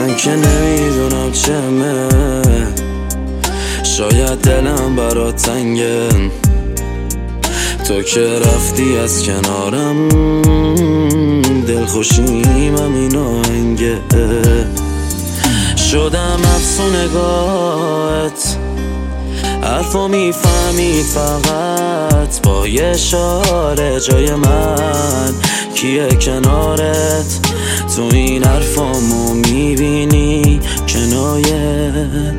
من که نمیدونم چمه، شاید دلم برات تنگه، تو که رفتی از کنارم دلخوشیم همین آهنگه. شدم افسونگاهت، حرفو میفهمی فقط با یه اشاره، جای من کیه کنارت؟ تو این حرفامو میبینی کنایه.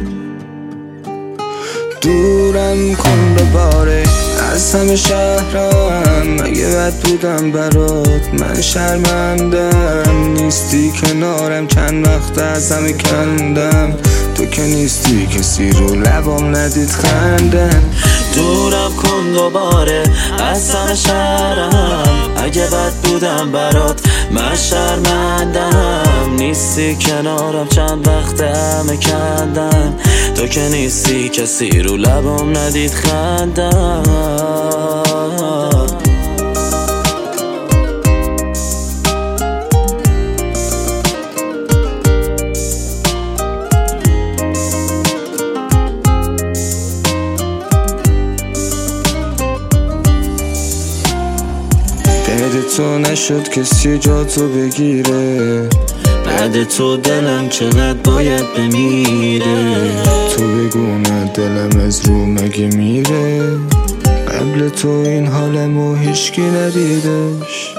دورم کن دوباره از همه شهرم، اگه بد بودم برات من شرمندم. نیستی کنارم چند وقت از همه کندم، تو که نیستی کسی رو لبام ندید خندن. دورم کن دوباره از همه شهرم، اگه بد بودم برات من شرمندم. نیستی کنارم چند وقت همه کندم، تو که نیستی کسی رو لبام ندید خندم. بعد تو نشد کسی جا تو بگیره، بعد تو دلم چقدر باید بمیره. تو بگونه دلم از رو مگه میره، قبل تو این حالمو هیچکی ندیدش.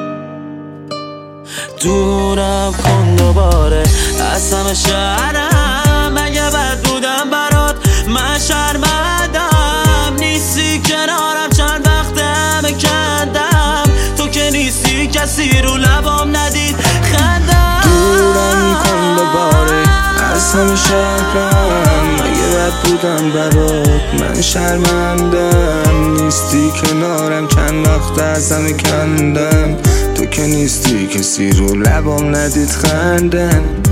دورم کن دوباره از همه شهرم، اگه بد بودم برات من شرمندم. نیستی کنارم چند وقت همه کندم، تو که نیستی کسی رو لبام ندید خندم. دورم کن دوباره از همه شهرم، اگه بد بودم برات من شرمندم. نیستی کنارم چند وقت از همه کندم، تو که نیستی کسی رو لبام ندید خندن.